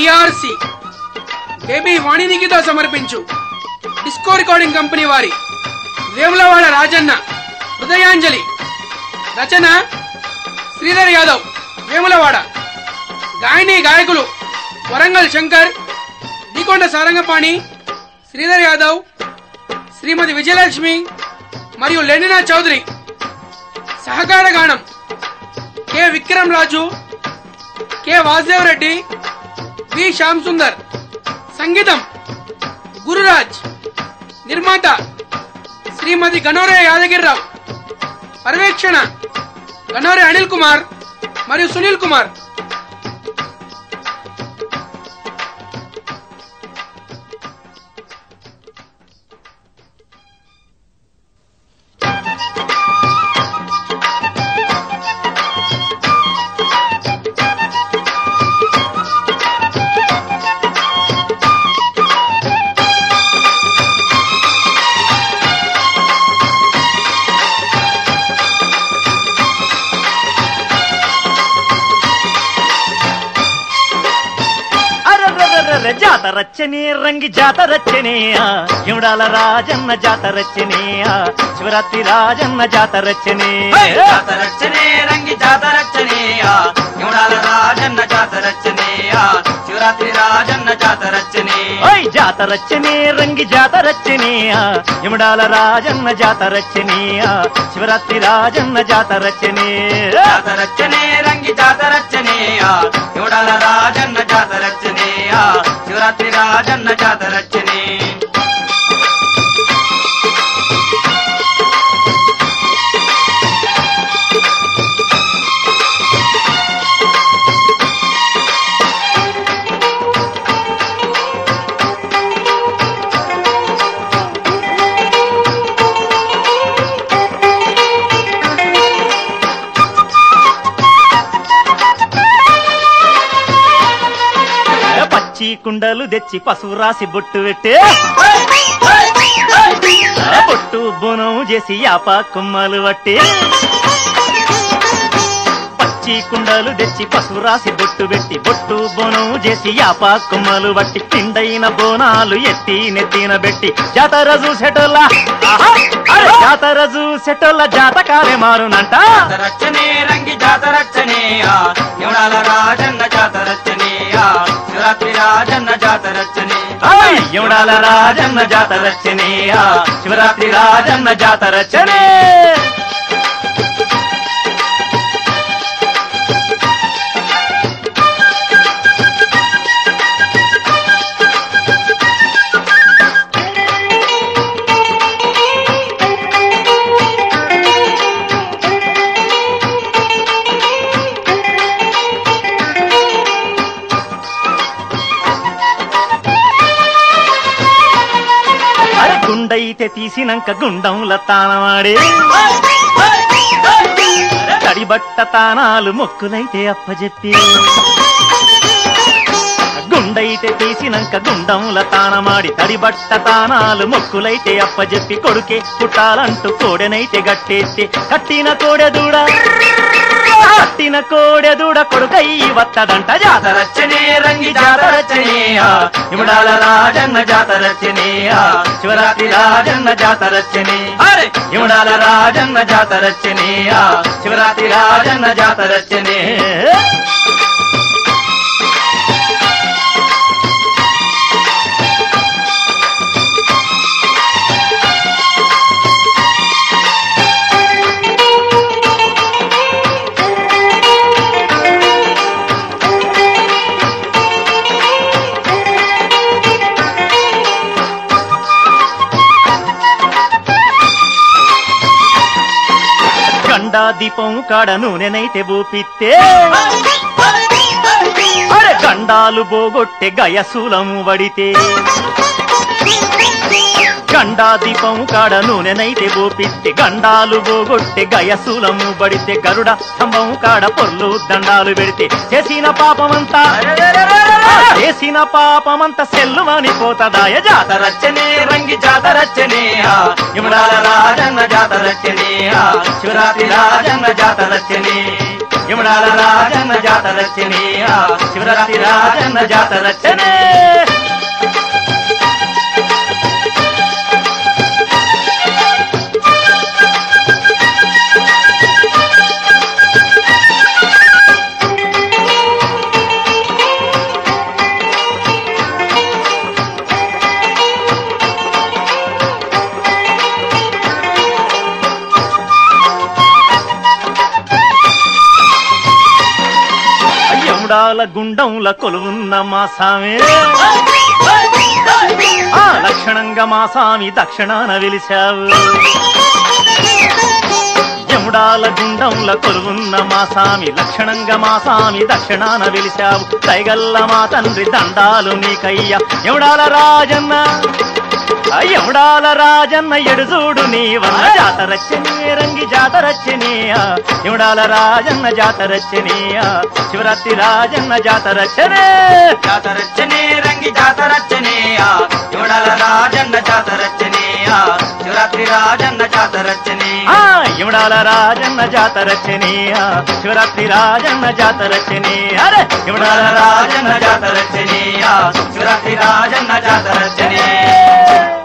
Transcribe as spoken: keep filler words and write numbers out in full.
DRC baby వాణినికితో సమర్పించు disco recording company వారి వేములవాడ రాజన్న హృదయాంజలి. రచన శ్రీధర్ యాదవ్ వేములవాడ. గాయని గాయకులు వరంగల్ శంకర్, దీకొండ సారంగపాణి, శ్రీధర్ యాదవ్, శ్రీమతి విజయలక్ష్మి మరియు లెనినా చౌదరి. సహకార గానం K Vikram Raju, K Vasudev Reddy, V Shyam Sundar. సంగీతం గురురాజ్. నిర్మాత శ్రీమతి గనోరే యాదగిరిరావు. పర్యవేక్షణ గనోరే అనిల్ కుమార్ మరియు సునీల్ కుమార్. జాతరచ్చనే రంగి జాతరచ్చనే యముడాల రాజన్న జాతరచ్చనే శివరాత్రి రాజన్న జాతరచ్చనే. జాతరచ్చనే రంగి జాతరచ్చనే యముడాల రాజన్న జాతరచ్చనే శివరాత్రి రాజన్న జాతరచ్చనే. జాతరచ్చనే రంగి జాతరచ్చనే యముడాల రాజన్న జాతరచ్చనే శివరాత్రి రాజన్న జాతరచ్చనే. జాతరచ్చనే రంగి జాతరచ్చనే యముడాల రాజన్న జాతరచ్చనే శివరాత్రి రాజన్న జాతరచ్చనే. కుండలు తెచ్చి పసుపు రాసి బొట్టు పెట్టే బొట్టు బోనం చేసి యాప కొమ్మలు పట్టి పచ్చి కుండలు తెచ్చి పసుపు రాసి బొట్టు పెట్టి బొట్టు బోనం చేసి యాప కొమ్మలు పట్టి పిండైన బోనాలు ఎత్తి నెత్తిన పెట్టి జాతర చూసేటోళ్ళ జాతర చూసేటోళ్ళ జాతకాలే మారునంట. జాతరచ్చనే రంగి జాతరచ్చనే యముడాల రాజన్న జాతరచ్చనే శివరాత్రి రాజన్న జాతరచ్చనే. యముడాల రాజన్న జాతరచ్చనే శివరాత్రి రాజన్న జాతరచ్చనే. గుండైతే తీసినాక గుండంల తానమాడే తడిబట్ట తానాలు మొక్కులైతే అప్పజెప్పి గుండైతే తీసినాక గుండంల తానమాడి తడిబట్ట తానాలు మొక్కులైతే అప్పజెప్పి కొడుకే పుట్టాలంటూ కోడెనైతే గట్టేస్తే కట్టిన కోడెదూడ కట్టిన కోడెదూడ కొడుకై వత్తదంట. జాతరచ్చనే రంగి జాతరచ్చనే యముడాల రాజన్న జాతరచ్చనే శివరాత్రి రాజన్న జాతరచ్చనే. యముడాల రాజన్న జాతరచ్చనే శివరాత్రి రాజన్న జాతరచ్చనే. గండా దీపం కాడ నూనెనైతే బూపిస్తే అరే గండాలు బోగొట్టె గయసూలము వడితే గండా దీపం కాడ నూనెనైతే బోపిస్తే గండాలు బోగొట్టె గయసూలము బడితే గరుడ స్తంభం కాడ పొర్లు దండాలు పెడితే చేసిన పాపమంతా చేసిన పాపమంతా సెల్లుమని పోతదాయ. జాతరచ్చనే రంగి జాతరచ్చనే యముడాల రాజన్న జాతరచ్చనే శివరాత్రి రాజన్న జాతరచ్చనే. ఇమడాల రాజన్న జాతరచ్చనే ఆ శివరాత్రి రాజన్న జాతరచ్చనే యముడాల గుండంల కొలువున్న మా సామి ఆ లక్షణంగా మా సామి దక్షిణాన వెలిశావు యముడాల గుండంల కొలువున్న మా సామి లక్షణంగా మా సామి దక్షిణాన వెలిశావు దయగల్ల మా తండ్రి దండాలు నీకయ్యా యముడాల రాజన్న యముడాల రాజన్న ఎడుజూడు నీవన్న జాతరచ్చనే రంగి జాతరచ్చనే యముడాల రాజన్న జాతరచ్చనే శివరాత్రి రాజన్న జాతరచ్చనే జాతరచ్చనే రంగి జాతరచ్చనే ఇమడాల రాజన్న జాతరచ్చనే శివరాత్రి రాజన్న జాతరచ్చనే ఆ యముడాల రాజన్న జాతరచ్చనే శివరాత్రి రాజన్న జాతరచ్చనే అరే ఇమడాల రాజన్న జాతరచ్చనే శివరాత్రి రాజన్న జాతరచ్చనే